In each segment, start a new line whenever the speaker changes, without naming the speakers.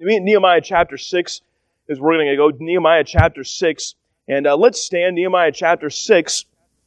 Nehemiah chapter 6 is where we're going to go. Nehemiah chapter 6. And let's stand. Nehemiah chapter 6.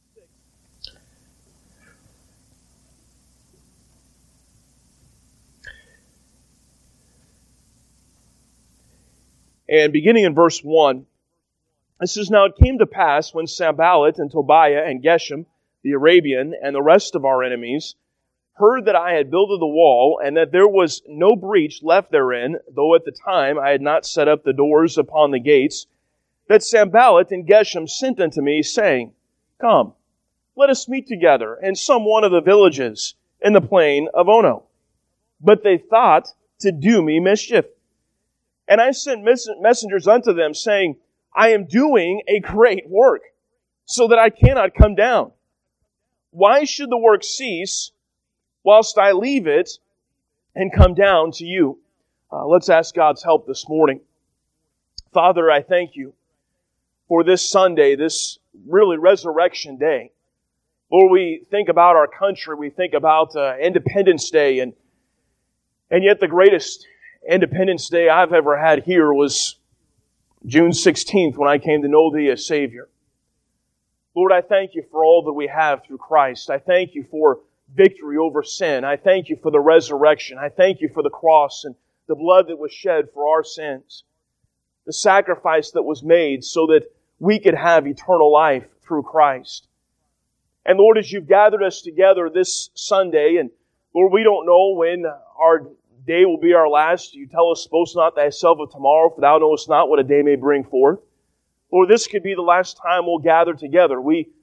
And beginning in verse 1, it says, "Now it came to pass when Sanballat and Tobiah and Geshem, the Arabian, and the rest of our enemies, heard that I had builded the wall, and that there was no breach left therein, though at the time I had not set up the doors upon the gates, that Sanballat and Geshem sent unto me, saying, Come, let us meet together in some one of the villages in the plain of Ono. But they thought to do me mischief. And I sent messengers unto them, saying, I am doing a great work, so that I cannot come down. Why should the work cease, whilst I leave it and come down to you?" Let's ask God's help this morning. Father, I thank you for this Sunday, this really resurrection day. Lord, we think about our country, we think about Independence Day, and yet the greatest Independence Day I've ever had here was June 16th when I came to know Thee as Savior. Lord, I thank you for all that we have through Christ. I thank you for victory over sin. I thank you for the resurrection. I thank you for the cross and the blood that was shed for our sins. The sacrifice that was made so that we could have eternal life through Christ. And Lord, as you've gathered us together this Sunday, and Lord, we don't know when our day will be our last. You tell us, boast not thyself of tomorrow, for thou knowest not what a day may bring forth. Lord, this could be the last time we'll gather together.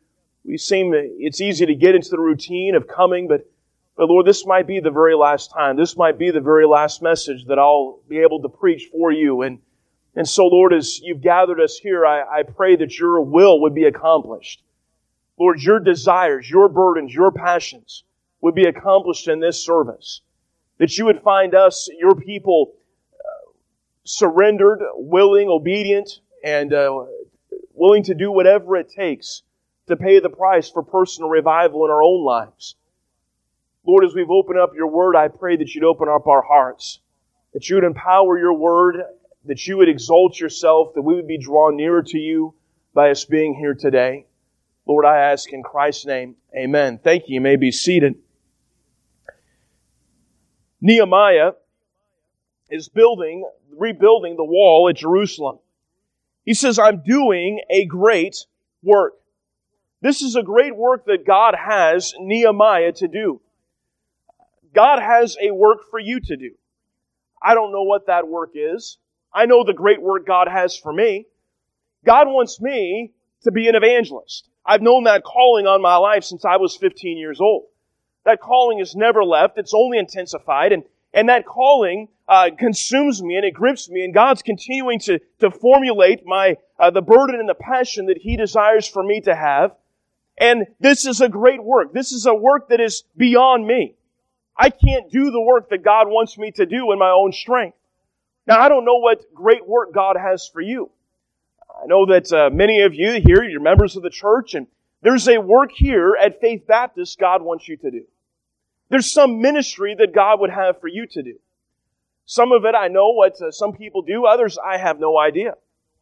It's easy to get into the routine of coming, but Lord, this might be the very last time. This might be the very last message that I'll be able to preach for you. And so, Lord, as you've gathered us here, I pray that your will would be accomplished. Lord, your desires, your burdens, your passions would be accomplished in this service. That you would find us, your people, surrendered, willing, obedient, and willing to do whatever it takes to pay the price for personal revival in our own lives. Lord, as we've opened up your word, I pray that you'd open up our hearts, that you would empower your word, that you would exalt yourself, that we would be drawn nearer to you by us being here today. Lord, I ask in Christ's name, amen. Thank you. You may be seated. Nehemiah is rebuilding the wall at Jerusalem. He says, I'm doing a great work. This is a great work that God has Nehemiah to do. God has a work for you to do. I don't know what that work is. I know the great work God has for me. God wants me to be an evangelist. I've known that calling on my life since I was 15 years old. That calling has never left. It's only intensified. And that calling consumes me and it grips me. And God's continuing to formulate the burden and the passion that He desires for me to have. And this is a great work. This is a work that is beyond me. I can't do the work that God wants me to do in my own strength. Now, I don't know what great work God has for you. I know that many of you here, you're members of the church, and there's a work here at Faith Baptist God wants you to do. There's some ministry that God would have for you to do. Some of it I know what some people do. Others I have no idea.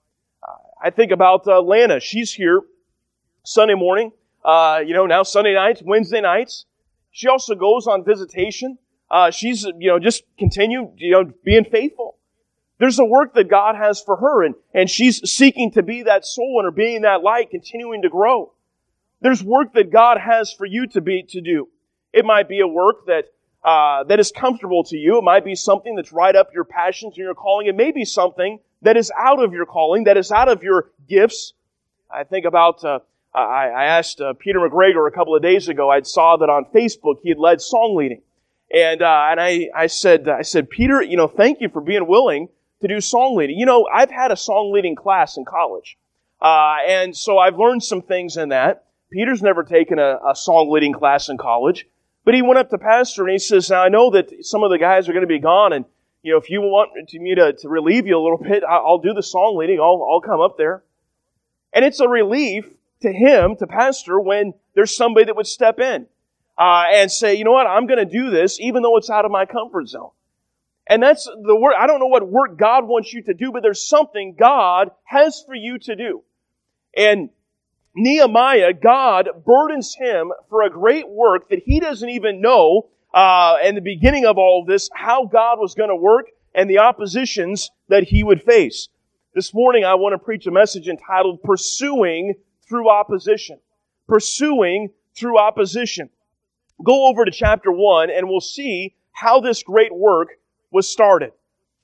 I think about Lana. She's here Sunday morning. Now Sunday nights, Wednesday nights. She also goes on visitation. She's, just continue, being faithful. There's a work that God has for her, and she's seeking to be that soul winner, being that light, continuing to grow. There's work that God has for you to do. It might be a work that is comfortable to you. It might be something that's right up your passions and your calling. It may be something that is out of your calling, that is out of your gifts. I think about, I asked Peter McGregor a couple of days ago. I saw that on Facebook he had led song leading. And I said, Peter, thank you for being willing to do song leading. I've had a song leading class in college. And so I've learned some things in that. Peter's never taken a song leading class in college. But he went up to Pastor and he says, now I know that some of the guys are going to be gone, and if you want me to relieve you a little bit, I'll do the song leading. I'll come up there. And it's a relief to him, to Pastor, when there's somebody that would step in and say, you know what, I'm going to do this even though it's out of my comfort zone. And that's the work. I don't know what work God wants you to do, but there's something God has for you to do. And Nehemiah, God burdens him for a great work that he doesn't even know in the beginning of all of this, how God was going to work and the oppositions that he would face. This morning I want to preach a message entitled Pursuing Through Opposition. Pursuing through opposition. Go over to chapter 1 and we'll see how this great work was started.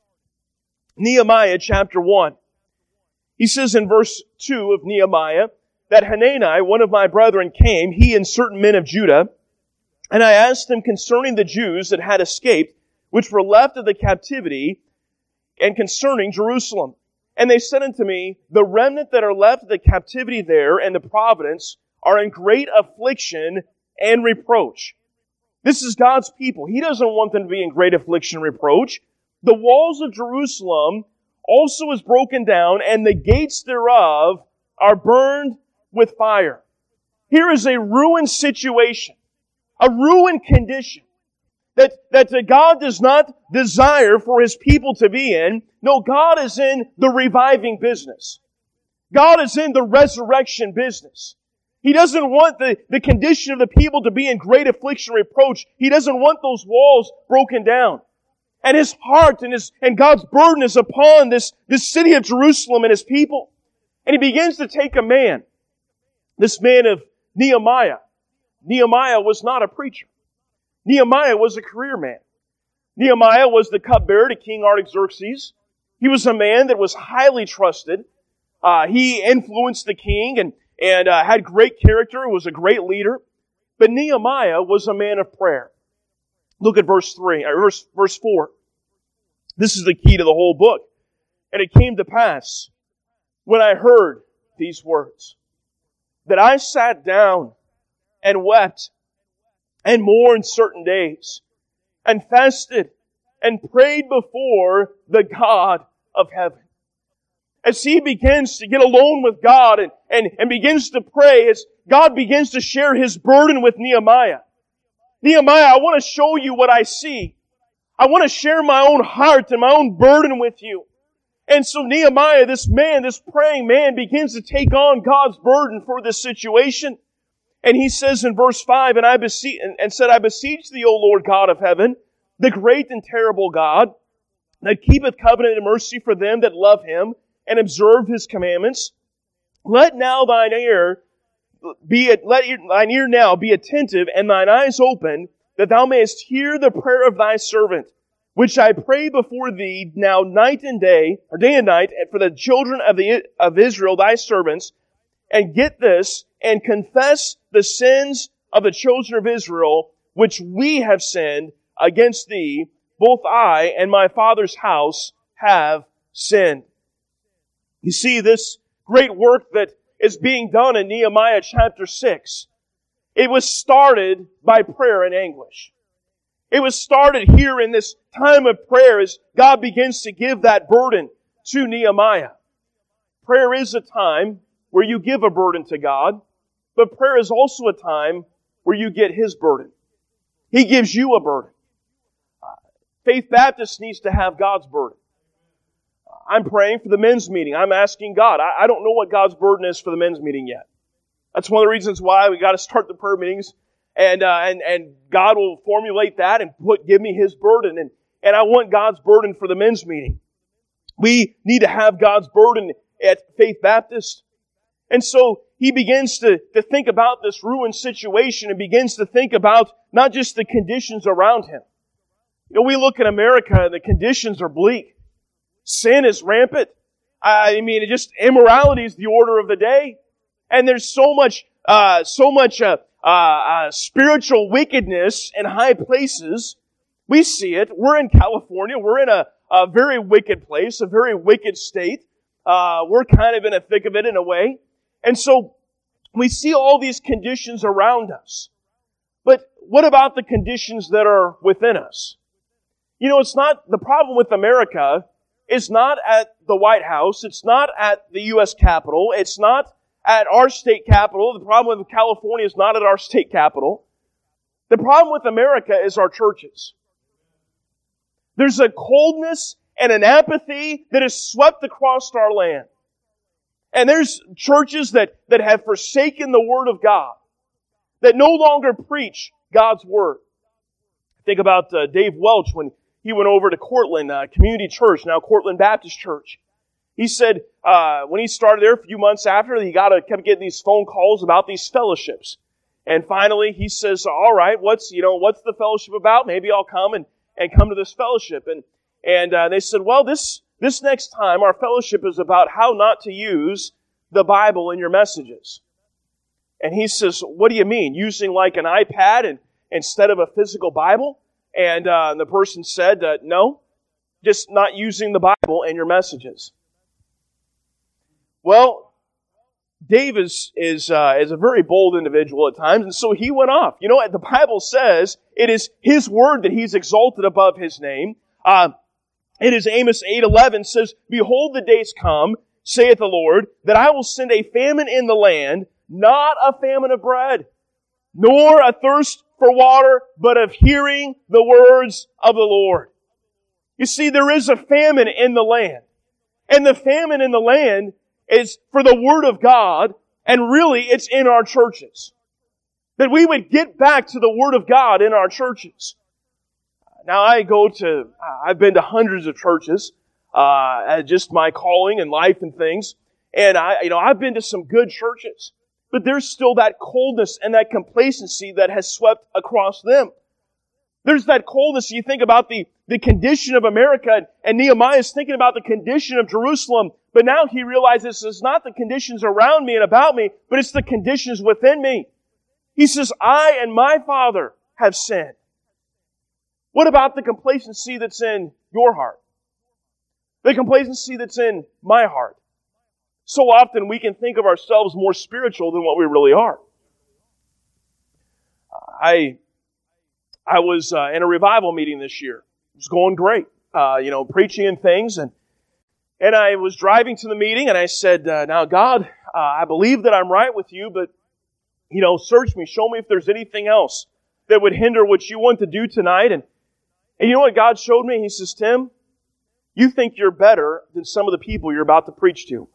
Nehemiah chapter 1. He says in verse 2 of Nehemiah that Hanani, one of my brethren, came, he and certain men of Judah, and I asked them concerning the Jews that had escaped, which were left of the captivity, and concerning Jerusalem. And they said unto me, the remnant that are left of the captivity there and the providence are in great affliction and reproach. This is God's people. He doesn't want them to be in great affliction and reproach. The walls of Jerusalem also is broken down, and the gates thereof are burned with fire. Here is a ruined situation, a ruined condition that God does not desire for His people to be in. No, God is in the reviving business. God is in the resurrection business. He doesn't want the condition of the people to be in great affliction and reproach. He doesn't want those walls broken down. And His heart and God's burden is upon this city of Jerusalem and His people. And He begins to take a man, this man of Nehemiah. Nehemiah was not a preacher. Nehemiah was a career man. Nehemiah was the cupbearer to King Artaxerxes. He was a man that was highly trusted. He influenced the king and had great character, was a great leader. But Nehemiah was a man of prayer. Look at verse 4. This is the key to the whole book. And it came to pass, when I heard these words, that I sat down and wept and mourned certain days, and fasted and prayed before the God of heaven. As he begins to get alone with God and begins to pray, as God begins to share His burden with Nehemiah. Nehemiah, I want to show you what I see. I want to share my own heart and my own burden with you. And so Nehemiah, this man, this praying man, begins to take on God's burden for this situation. And he says in verse 5, and I beseech thee, O Lord God of heaven, the great and terrible God, that keepeth covenant and mercy for them that love Him, and observe His commandments. Let thine ear now be attentive, and thine eyes open, that thou mayest hear the prayer of thy servant, which I pray before thee now night and day, or day and night, and for the children of Israel, thy servants, and get this, and confess the sins of the children of Israel, which we have sinned against thee. Both I and my father's house have sinned. You see, this great work that is being done in Nehemiah chapter 6, it was started by prayer and anguish. It was started here in this time of prayer as God begins to give that burden to Nehemiah. Prayer is a time where you give a burden to God, but prayer is also a time where you get His burden. He gives you a burden. Faith Baptist needs to have God's burden. I'm praying for the men's meeting. I'm asking God. I don't know what God's burden is for the men's meeting yet. That's one of the reasons why we got to start the prayer meetings, and God will formulate that and give me His burden, and I want God's burden for the men's meeting. We need to have God's burden at Faith Baptist. And so he begins to think about this ruined situation and begins to think about not just the conditions around him. You know, we look at America and the conditions are bleak. Sin is rampant. Just immorality is the order of the day. And there's so much spiritual wickedness in high places. We see it. We're in California. We're in a very wicked place, a very wicked state. We're kind of in the thick of it in a way. And so we see all these conditions around us. But what about the conditions that are within us? You know, it's not, the problem with America is not at the White House. It's not at the U.S. Capitol. It's not at our state capitol. The problem with California is not at our state capitol. The problem with America is our churches. There's a coldness and an apathy that has swept across our land. And there's churches that have forsaken the Word of God, that no longer preach God's Word. Think about Dave Welch when he went over to Cortland Community Church, now Cortland Baptist Church. He said when he started there a few months after, he kept getting these phone calls about these fellowships. And finally he says, all right, what's the fellowship about? Maybe I'll come and come to this fellowship. And they said, well, this next time our fellowship is about how not to use the Bible in your messages. And he says, what do you mean? Using like an iPad instead of a physical Bible? And the person said, no, just not using the Bible in your messages. Well, Dave is a very bold individual at times, and so he went off. The Bible says it is His Word that He's exalted above His name. It is Amos 8:11 says, behold, the days come, saith the Lord, that I will send a famine in the land, not a famine of bread, nor a thirst for water, but of hearing the words of the Lord. You see, there is a famine in the land. And the famine in the land is for the Word of God, and really it's in our churches. That we would get back to the Word of God in our churches. Now I've been to hundreds of churches, just my calling and life and things. And I've been to some good churches. But there's still that coldness and that complacency that has swept across them. There's that coldness. You think about the condition of America, and Nehemiah is thinking about the condition of Jerusalem. But now he realizes it's not the conditions around me and about me, but it's the conditions within me. He says, I and my Father have sinned. What about the complacency that's in your heart? The complacency that's in my heart? So often we can think of ourselves more spiritual than what we really are. I was in a revival meeting this year. It was going great, preaching and things. And I was driving to the meeting and I said, now God, I believe that I'm right with you, but, search me, show me if there's anything else that would hinder what you want to do tonight. And you know what God showed me? He says, Tim, you think you're better than some of the people you're about to preach to.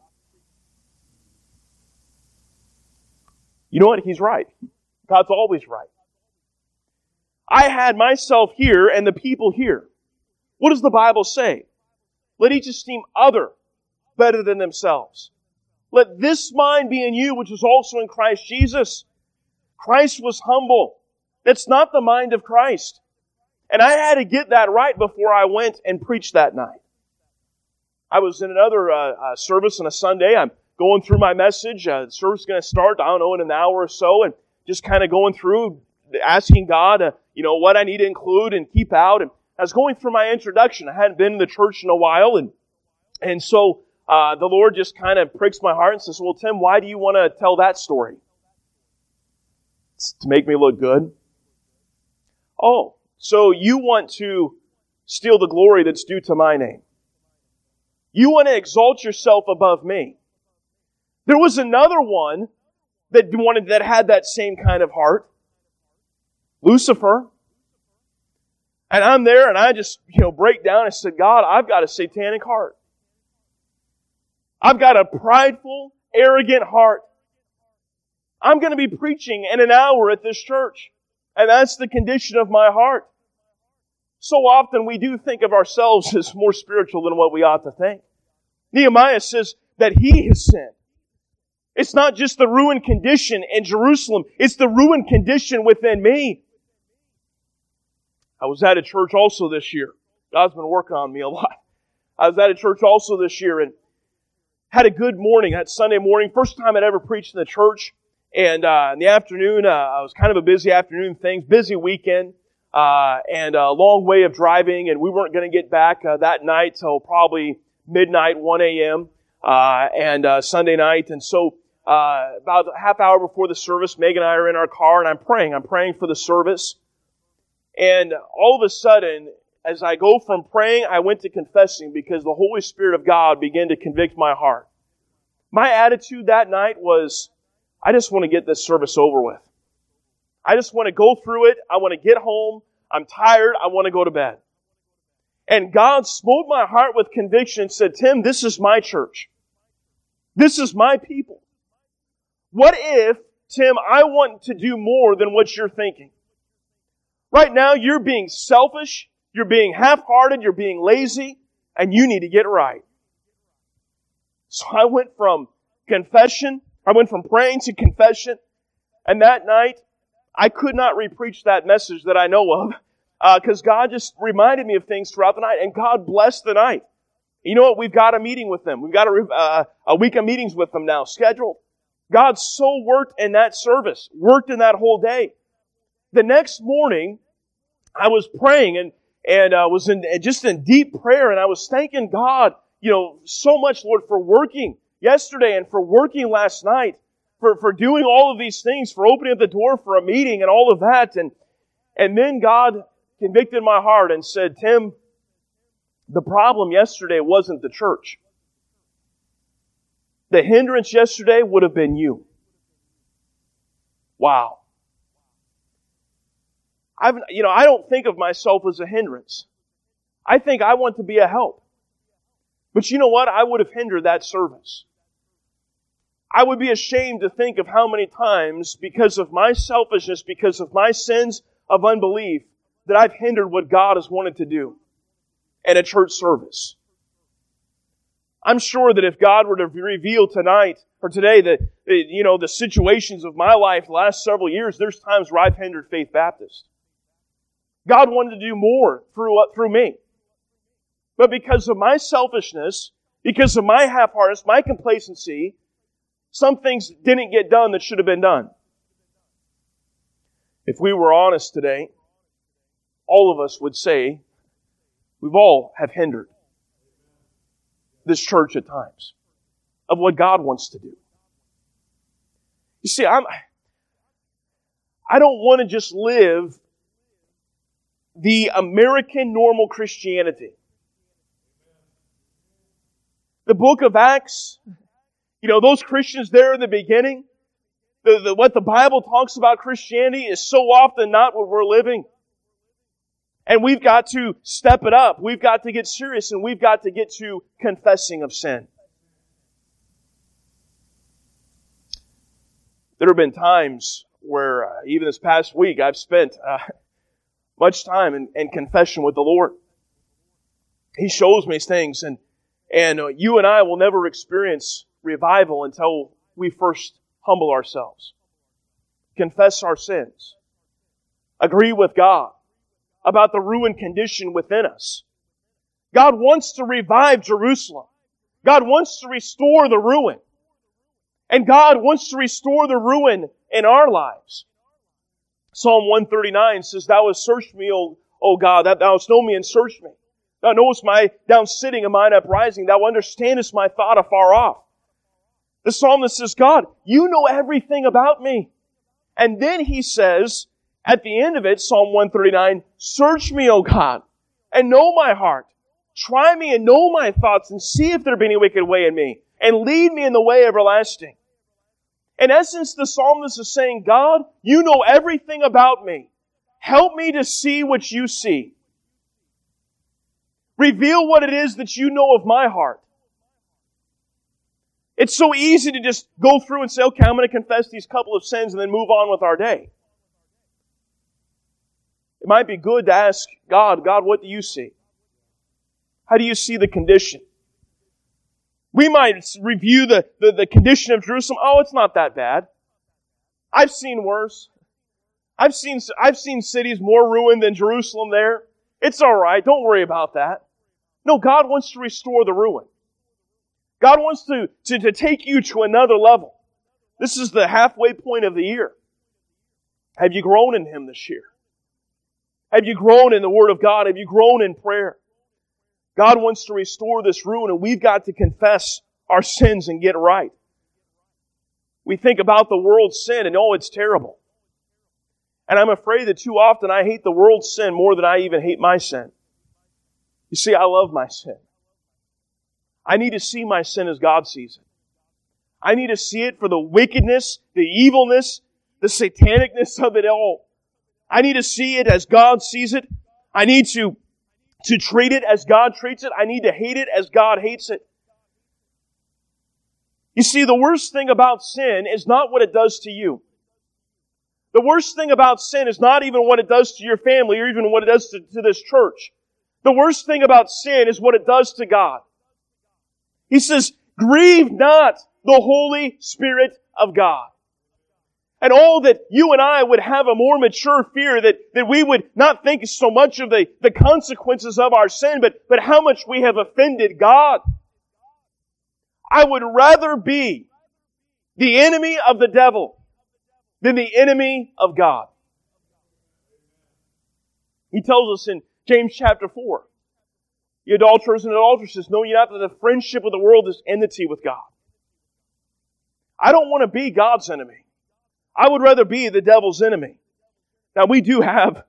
You know what? He's right. God's always right. I had myself here and the people here. What does the Bible say? Let each esteem other better than themselves. Let this mind be in you, which is also in Christ Jesus. Christ was humble. That's not the mind of Christ. And I had to get that right before I went and preached that night. I was in another service on a Sunday. I'm going through my message. The service is going to start, in an hour or so, and just kind of going through, asking God, what I need to include and keep out. And I was going through my introduction. I hadn't been in the church in a while, and so the Lord just kind of pricks my heart and says, well, Tim, why do you want to tell that story? It's to make me look good. Oh, so you want to steal the glory that's due to my name. You want to exalt yourself above me. There was another one that had that same kind of heart. Lucifer. And I'm there and I just, break down and said, God, I've got a satanic heart. I've got a prideful, arrogant heart. I'm going to be preaching in an hour at this church. And that's the condition of my heart. So often we do think of ourselves as more spiritual than what we ought to think. Nehemiah says that he has sinned. It's not just the ruined condition in Jerusalem. It's the ruined condition within me. I was at a church also this year. God's been working on me a lot. I was at a church also this year and had a good morning, that Sunday morning. First time I'd ever preached in the church. And in the afternoon, I was kind of a busy afternoon things, busy weekend, and a long way of driving. And we weren't going to get back that night till probably midnight, 1 a.m., and Sunday night. And so about a half hour before the service, Meg and I are in our car, and I'm praying for the service. And all of a sudden, as I go from praying, I went to confessing because the Holy Spirit of God began to convict my heart. My attitude that night was, I just want to get this service over with. I just want to go through it. I want to get home. I'm tired. I want to go to bed. And God smote my heart with conviction and said, Tim, this is my church. This is my people. What if, Tim, I want to do more than what you're thinking? Right now, you're being selfish, you're being half-hearted, you're being lazy, and you need to get right. So I went from praying to confession, and that night, I could not re-preach that message that I know of, because God just reminded me of things throughout the night, and God blessed the night. You know what? We've got a meeting with them. We've got a week of meetings with them now scheduled. God so worked in that service, worked in that whole day. The next morning, I was praying and was just in deep prayer, and I was thanking God, so much, Lord, for working yesterday and for working last night, for doing all of these things, for opening up the door for a meeting and all of that. And then God convicted my heart and said, Tim, the problem yesterday wasn't the church. The hindrance yesterday would have been you. Wow. I don't think of myself as a hindrance. I think I want to be a help. But you know what? I would have hindered that service. I would be ashamed to think of how many times, because of my selfishness, because of my sins of unbelief, that I've hindered what God has wanted to do in a church service. I'm sure that if God were to reveal tonight or today the situations of my life the last several years, there's times where I've hindered Faith Baptist. God wanted to do more through me. But because of my selfishness, because of my half-heartedness, my complacency, some things didn't get done that should have been done. If we were honest today, all of us would say we've all have hindered this church at times of what God wants to do. You see, I don't want to just live the American normal Christianity. The book of Acts, those Christians there in the beginning, what the Bible talks about Christianity is so often not what we're living. And we've got to step it up. We've got to get serious, and we've got to get to confessing of sin. There have been times where, even this past week, I've spent much time in confession with the Lord. He shows me things, and you and I will never experience revival until we first humble ourselves, confess our sins, agree with God about the ruined condition within us. God wants to revive Jerusalem. God wants to restore the ruin. And God wants to restore the ruin in our lives. Psalm 139 says, Thou hast searched me, O God, that Thou hast known me and searched me. Thou knowest my down sitting and mine uprising. Thou understandest my thought afar off. The psalmist says, God, you know everything about me. And then he says, at the end of it, Psalm 139, Search me, O God, and know my heart. Try me and know my thoughts, and see if there be any wicked way in me, and lead me in the way everlasting. In essence, the psalmist is saying, God, you know everything about me. Help me to see what you see. Reveal what it is that you know of my heart. It's so easy to just go through and say, okay, I'm going to confess these couple of sins and then move on with our day. It might be good to ask God, what do you see? How do you see the condition? We might review the condition of Jerusalem. Oh, it's not that bad. I've seen worse. I've seen cities more ruined than Jerusalem there. It's all right. Don't worry about that. No, God wants to restore the ruin. God wants to take you to another level. This is the halfway point of the year. Have you grown in Him this year? Have you grown in the Word of God? Have you grown in prayer? God wants to restore this ruin, and we've got to confess our sins and get right. We think about the world's sin, and it's terrible. And I'm afraid that too often I hate the world's sin more than I even hate my sin. You see, I love my sin. I need to see my sin as God sees it. I need to see it for the wickedness, the evilness, the satanicness of it all. I need to see it as God sees it. I need to to treat it as God treats it. I need to hate it as God hates it. You see, the worst thing about sin is not what it does to you. The worst thing about sin is not even what it does to your family or even what it does to this church. The worst thing about sin is what it does to God. He says, grieve not the Holy Spirit of God. And all that you and I would have a more mature fear that we would not think so much of the consequences of our sin, but how much we have offended God. I would rather be the enemy of the devil than the enemy of God. He tells us in James chapter 4, "Ye adulterers and adulteresses, know ye not that the friendship of the world is enmity with God?" I don't want to be God's enemy. I would rather be the devil's enemy. Now we do have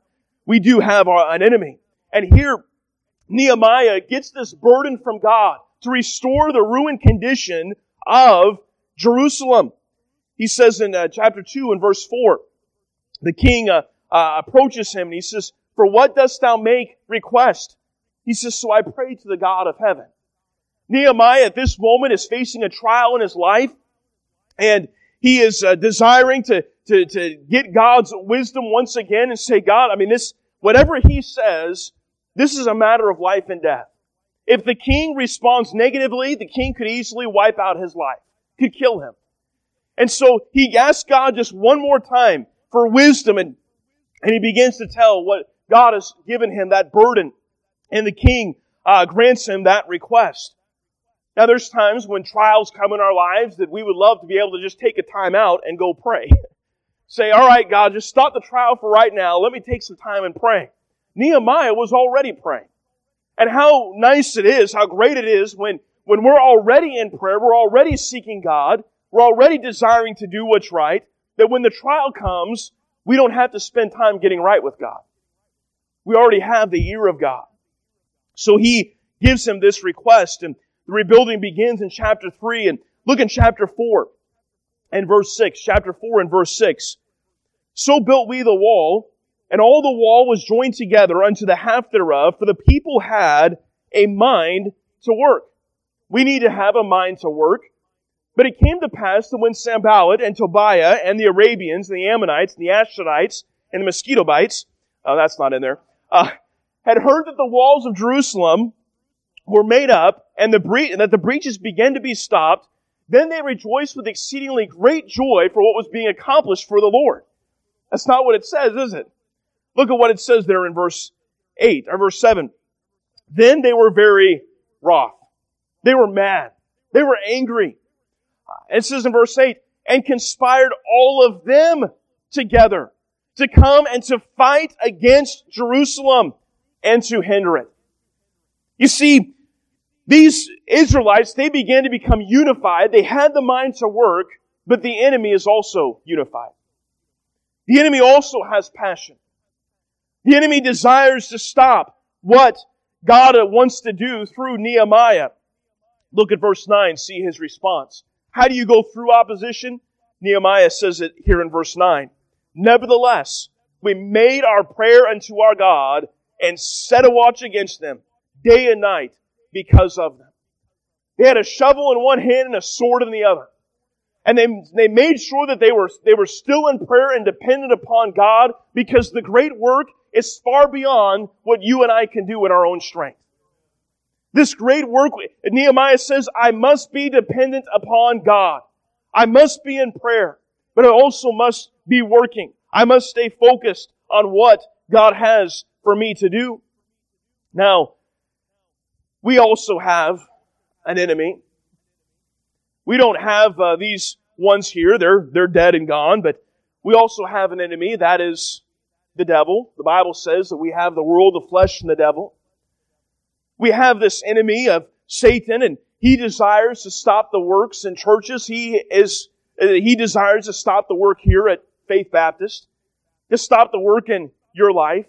an enemy. And here Nehemiah gets this burden from God to restore the ruined condition of Jerusalem. He says in chapter 2 and verse 4, the king approaches him and he says, "For what dost thou make request?" He says, "So I pray to the God of heaven." Nehemiah at this moment is facing a trial in his life, and he is desiring to get God's wisdom once again and say, "God, whatever he says, this is a matter of life and death." If the king responds negatively, the king could easily wipe out his life, could kill him. And so he asks God just one more time for wisdom, and he begins to tell what God has given him, that burden, and the king grants him that request. Now there's times when trials come in our lives that we would love to be able to just take a time out and go pray. Say, "All right, God, just stop the trial for right now. Let me take some time and pray." Nehemiah was already praying. And how nice it is, how great it is when we're already in prayer, we're already seeking God, we're already desiring to do what's right, that when the trial comes, we don't have to spend time getting right with God. We already have the ear of God. So he gives him this request, and the rebuilding begins in chapter 3, and look in chapter 4 and verse 6. Chapter 4 and verse 6. "So built we the wall, and all the wall was joined together unto the half thereof, for the people had a mind to work." We need to have a mind to work. But it came to pass that when Sanballat and Tobiah and the Arabians and the Ammonites and the Ashdodites and the Mosquitobites, that's not in there, had heard that the walls of Jerusalem were made up and that the breaches began to be stopped, then they rejoiced with exceedingly great joy for what was being accomplished for the Lord. That's not what it says, is it? Look at what it says there in verse 8 or verse 7. "Then they were very wroth." They were mad. They were angry. It says in verse 8, "And conspired all of them together to come and to fight against Jerusalem and to hinder it." You see, these Israelites, they began to become unified. They had the mind to work, but the enemy is also unified. The enemy also has passion. The enemy desires to stop what God wants to do through Nehemiah. Look at verse 9, see his response. How do you go through opposition? Nehemiah says it here in verse 9. "Nevertheless, we made our prayer unto our God and set a watch against them day and night because of them." They had a shovel in one hand and a sword in the other. And they made sure that they were still in prayer and dependent upon God, because the great work is far beyond what you and I can do in our own strength. This great work, Nehemiah says, I must be dependent upon God. I must be in prayer, but I also must be working. I must stay focused on what God has for me to do. Now, we also have an enemy. We don't have these ones here. They're dead and gone, but we also have an enemy. That is the devil. The Bible says that we have the world, the flesh, and the devil. We have this enemy of Satan, and he desires to stop the works in churches. He desires to stop the work here at Faith Baptist, to stop the work in your life.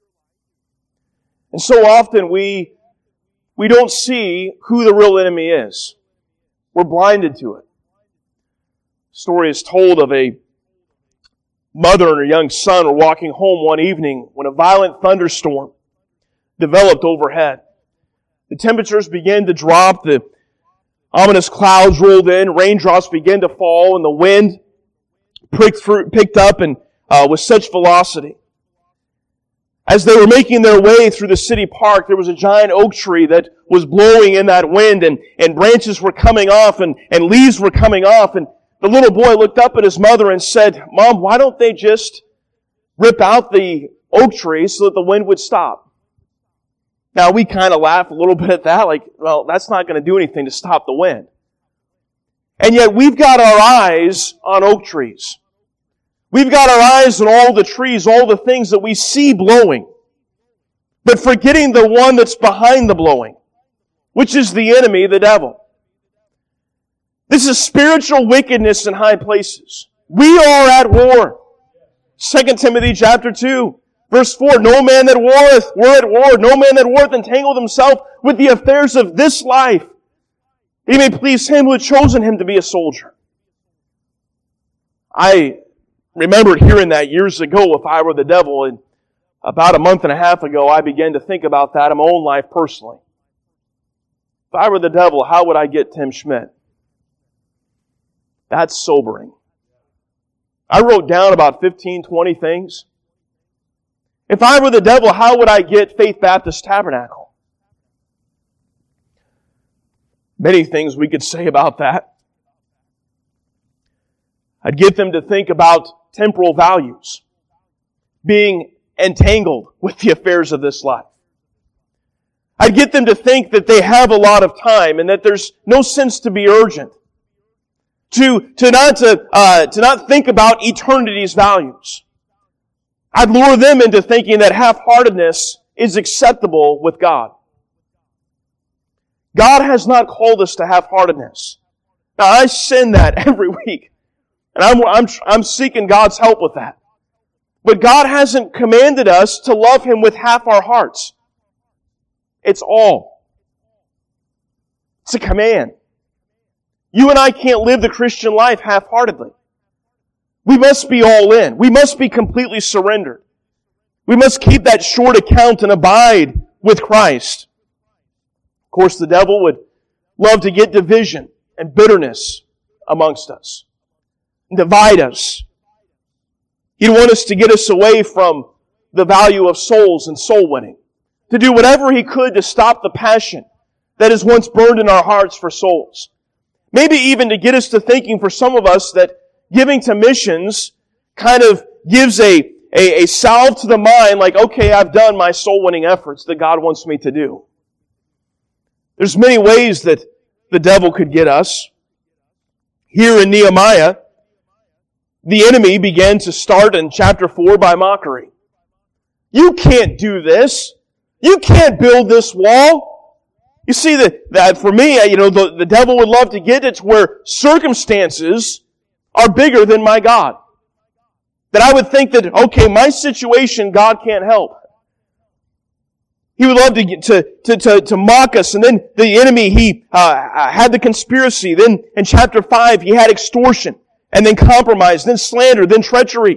And so often we don't see who the real enemy is. We're blinded to it. The story is told of a mother and her young son were walking home one evening when a violent thunderstorm developed overhead. The temperatures began to drop, the ominous clouds rolled in, raindrops began to fall, and the wind picked up and with such velocity. As they were making their way through the city park, there was a giant oak tree that was blowing in that wind, and branches were coming off, and leaves were coming off, and the little boy looked up at his mother and said, "Mom, why don't they just rip out the oak tree so that the wind would stop?" Now, we kind of laugh a little bit at that, like, well, that's not going to do anything to stop the wind. And yet, we've got our eyes on oak trees. We've got our eyes on all the trees, all the things that we see blowing, but forgetting the one that's behind the blowing, which is the enemy, the devil. This is spiritual wickedness in high places. We are at war. 2 Timothy chapter 2, verse 4, "No man that warreth, we're at war, no man that warreth entangled himself with the affairs of this life. He may please him who had chosen him to be a soldier." I remembered hearing that years ago, if I were the devil, and about a month and a half ago, I began to think about that in my own life personally. If I were the devil, how would I get Tim Schmidt? That's sobering. I wrote down about 15, 20 things. If I were the devil, how would I get Faith Baptist Tabernacle? Many things we could say about that. I'd get them to think about temporal values, being entangled with the affairs of this life. I'd get them to think that they have a lot of time and that there's no sense to be urgent. To not think about eternity's values. I'd lure them into thinking that half-heartedness is acceptable with God. God has not called us to half-heartedness. Now, I sin that every week. And I'm seeking God's help with that. But God hasn't commanded us to love Him with half our hearts. It's all. It's a command. You and I can't live the Christian life half-heartedly. We must be all in. We must be completely surrendered. We must keep that short account and abide with Christ. Of course, the devil would love to get division and bitterness amongst us. Divide us. He'd want us to get us away from the value of souls and soul winning. To do whatever he could to stop the passion that has once burned in our hearts for souls. Maybe even to get us to thinking for some of us that giving to missions kind of gives a salve to the mind, like, okay, I've done my soul winning efforts that God wants me to do. There's many ways that the devil could get us. Here in Nehemiah, the enemy began to start in chapter 4 by mockery. You can't do this. You can't build this wall. You see that for me, the devil would love to get it to where circumstances are bigger than my God. That I would think that, okay, my situation, God can't help. He would love to mock us. And then the enemy, he had the conspiracy. Then in chapter 5, he had extortion. And then compromise. Then slander. Then treachery.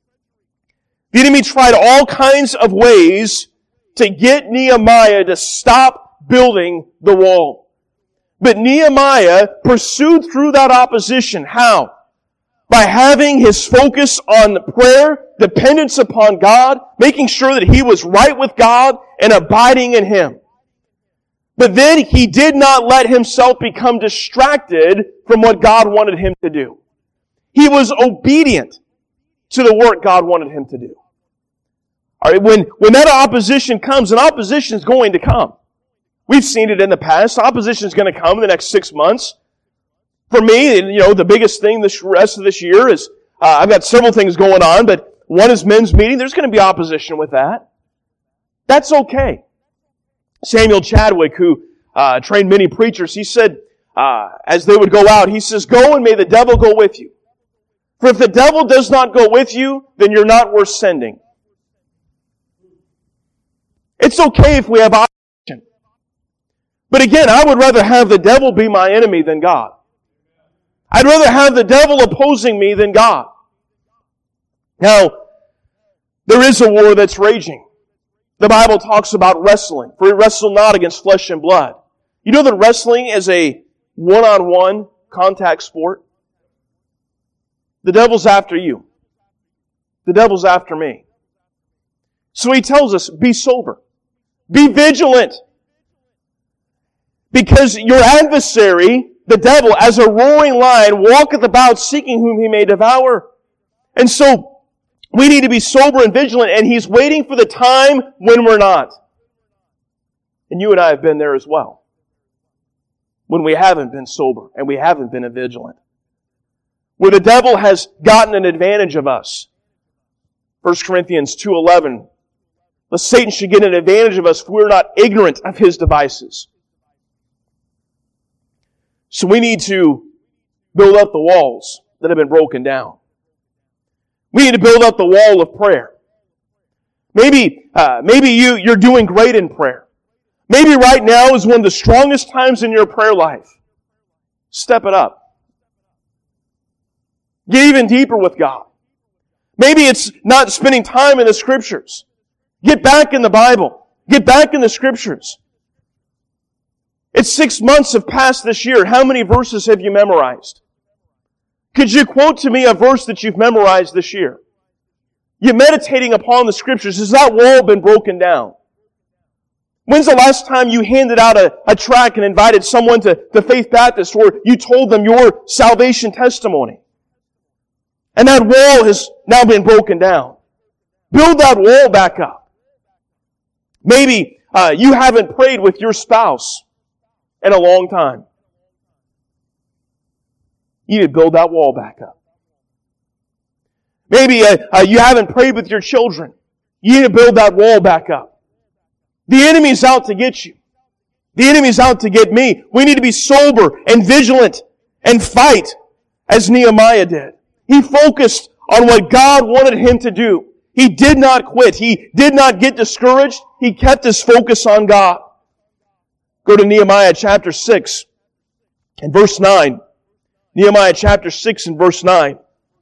The enemy tried all kinds of ways to get Nehemiah to stop building the wall. But Nehemiah pursued through that opposition. How? By having his focus on prayer, dependence upon God, making sure that he was right with God and abiding in Him. But then he did not let himself become distracted from what God wanted him to do. He was obedient to the work God wanted him to do. All right, when that opposition comes, and opposition is going to come. We've seen it in the past. Opposition is going to come in the next 6 months. For me, the biggest thing this rest of this year is, I've got several things going on, but one is men's meeting. There's going to be opposition with that. That's okay. Samuel Chadwick, who trained many preachers, he said, as they would go out, he says, "Go and may the devil go with you. For if the devil does not go with you, then you're not worth sending." It's okay if we have opposition. But again, I would rather have the devil be my enemy than God. I'd rather have the devil opposing me than God. Now, there is a war that's raging. The Bible talks about wrestling. For we wrestle not against flesh and blood. You know that wrestling is a one-on-one contact sport? The devil's after you. The devil's after me. So he tells us, be sober. Be vigilant. Because your adversary, the devil, as a roaring lion, walketh about seeking whom he may devour. And so, we need to be sober and vigilant, and he's waiting for the time when we're not. And you and I have been there as well. When we haven't been sober and we haven't been vigilant. Where the devil has gotten an advantage of us. 1 Corinthians 2:11. Lest Satan should get an advantage of us if we're not ignorant of his devices. So we need to build up the walls that have been broken down. We need to build up the wall of prayer. Maybe you're doing great in prayer. Maybe right now is one of the strongest times in your prayer life. Step it up. Get even deeper with God. Maybe it's not spending time in the Scriptures. Get back in the Bible. Get back in the Scriptures. It's 6 months have passed this year. How many verses have you memorized? Could you quote to me a verse that you've memorized this year? You're meditating upon the Scriptures. Has that wall been broken down? When's the last time you handed out a tract and invited someone to Faith Baptist, or you told them your salvation testimony? And that wall has now been broken down. Build that wall back up. Maybe you haven't prayed with your spouse in a long time. You need to build that wall back up. Maybe you haven't prayed with your children. You need to build that wall back up. The enemy's out to get you. The enemy's out to get me. We need to be sober and vigilant and fight as Nehemiah did. He focused on what God wanted him to do. He did not quit. He did not get discouraged. He kept his focus on God. Go to Nehemiah chapter 6 and verse 9. Nehemiah chapter 6 and verse 9.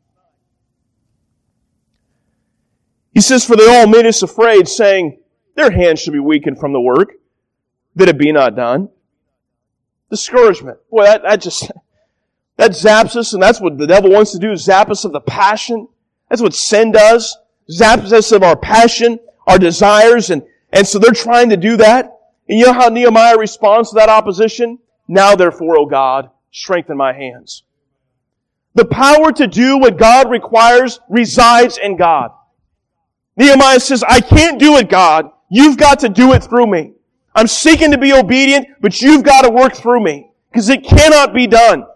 He says, For they all made us afraid, saying, Their hands should be weakened from the work, that it be not done. Discouragement. Boy, that zaps us, and that's what the devil wants to do, zap us of the passion. That's what sin does. Zaps us of our passion, our desires, and so they're trying to do that. And you know how Nehemiah responds to that opposition? Now therefore, O God, strengthen my hands. The power to do what God requires resides in God. Nehemiah says, I can't do it, God. You've got to do it through me. I'm seeking to be obedient, but you've got to work through me, because it cannot be done.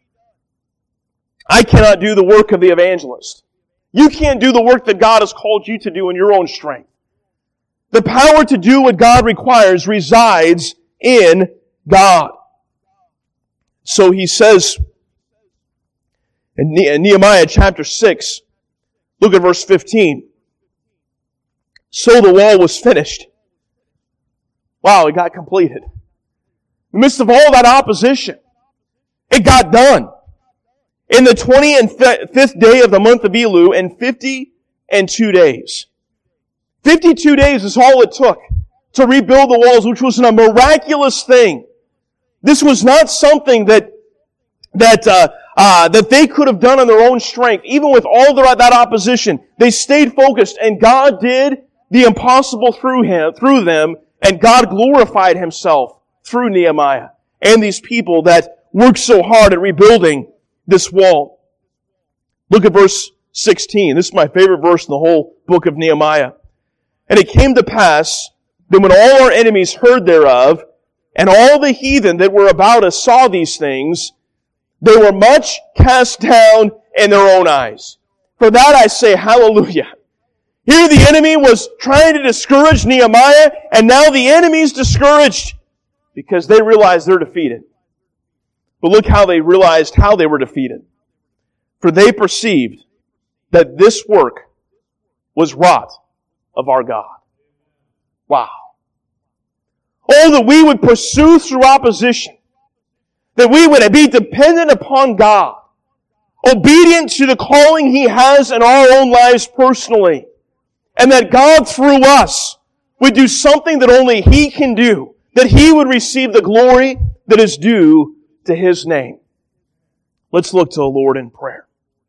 I cannot do the work of the evangelist. You can't do the work that God has called you to do in your own strength. The power to do what God requires resides in God. So he says in Nehemiah chapter 6, look at verse 15. So the wall was finished. Wow, it got completed. In the midst of all that opposition, it got done. In the 25th day of the month of Elul, in 52 days. 52 days is all it took to rebuild the walls, which was a miraculous thing. This was not something that they could have done on their own strength. Even with all that opposition, they stayed focused, and God did the impossible through them, and God glorified Himself through Nehemiah and these people that worked so hard at rebuilding this wall. Look at verse 16. This is my favorite verse in the whole book of Nehemiah. And it came to pass that when all our enemies heard thereof, and all the heathen that were about us saw these things, they were much cast down in their own eyes. For that I say, hallelujah. Here the enemy was trying to discourage Nehemiah, and now the enemy's discouraged because they realized they're defeated. But look how they realized how they were defeated. For they perceived that this work was wrought of our God. Wow. Oh, that we would pursue through opposition. That we would be dependent upon God. Obedient to the calling He has in our own lives personally. And that God through us would do something that only He can do, that He would receive the glory that is due to His name. Let's look to the Lord in prayer.